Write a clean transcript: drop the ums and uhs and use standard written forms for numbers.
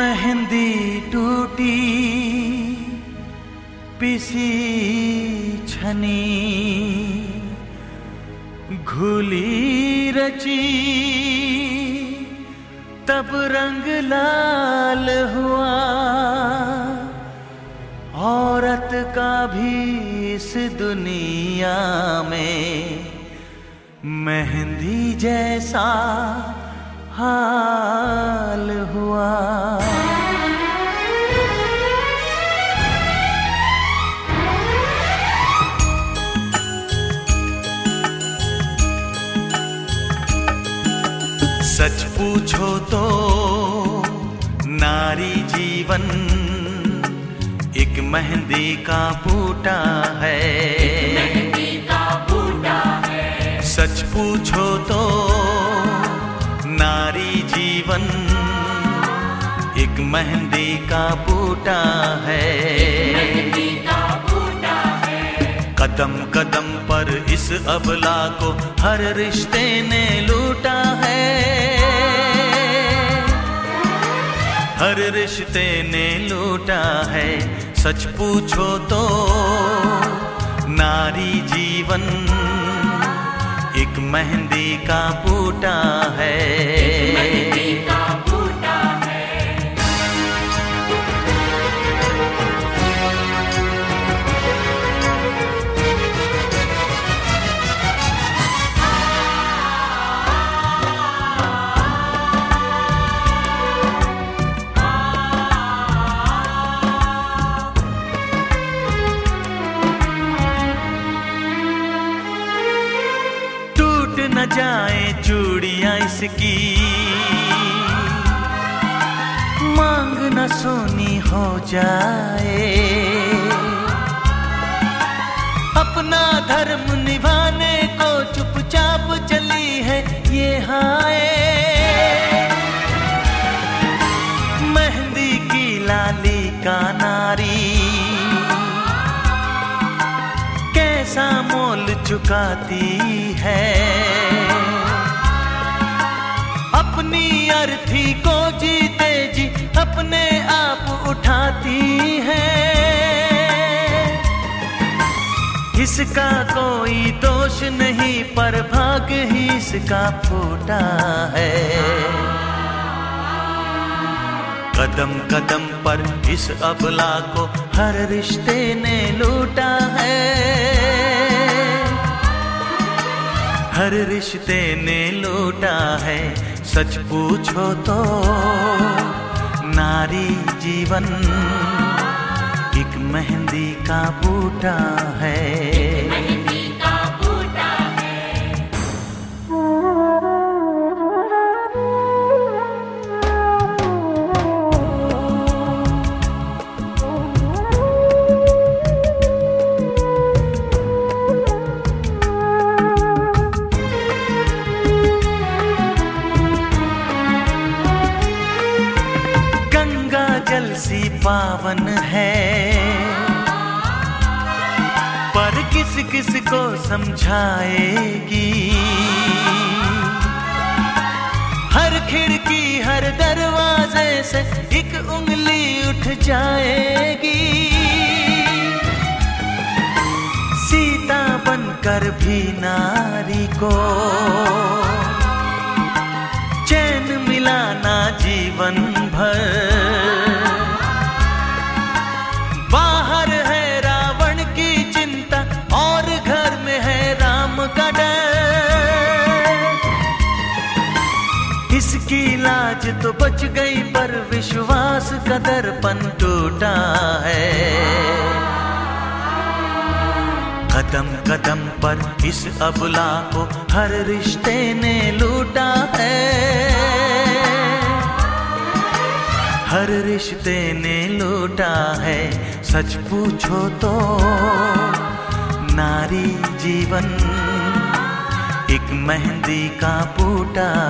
मेहंदी टूटी पिसी छनी, घुली रची तब रंग लाल हुआ। औरत का भी इस दुनिया में मेहंदी जैसा हाल हुआ। सच पूछो तो नारी जीवन एक मेहंदी का बूटा है। मेहंदी का बूटा है। सच पूछो तो नारी जीवन एक मेहंदी का बूटा है। मेहंदी का बूटा है। कदम कदम पर इस अबला को हर रिश्ते ने लूटा है। हर रिश्ते ने लूटा है। सच पूछो तो नारी जीवन एक मेहंदी का बूटा है। मेहंदी का बूटा है। न जाए चूड़ियां इसकी, मांग न सोनी हो जाए। अपना धर्म निभाने को चुपचाप चली है ये हाय। मेहंदी की लाली का नारी कैसा मोल चुकाती है। अपनी अर्थी को जीते जी अपने आप उठाती है। इसका कोई दोष नहीं पर भाग्य ही इसका फूटा है। कदम कदम पर इस अबला को हर रिश्ते ने लूटा है। हर रिश्ते ने लूटा है। सच पूछो तो नारी जीवन एक मेहंदी का बूटा है। मेहंदी का बूटा है। जल सी पावन है पर किस किस को समझाएगी। हर खिड़की हर दरवाजे से एक उंगली उठ जाएगी। सीता बनकर भी नारी को चैन मिलाना जीवन भर। बाहर है रावण की चिंता और घर में है राम का डर। इसकी लाज तो बच गई पर विश्वास का दर्पण टूटा है। कदम कदम पर इस अबला को हर रिश्ते ने लूटा है। हर रिश्ते ने लूटा है। सच पूछो तो नारी जीवन एक मेहंदी का बूटा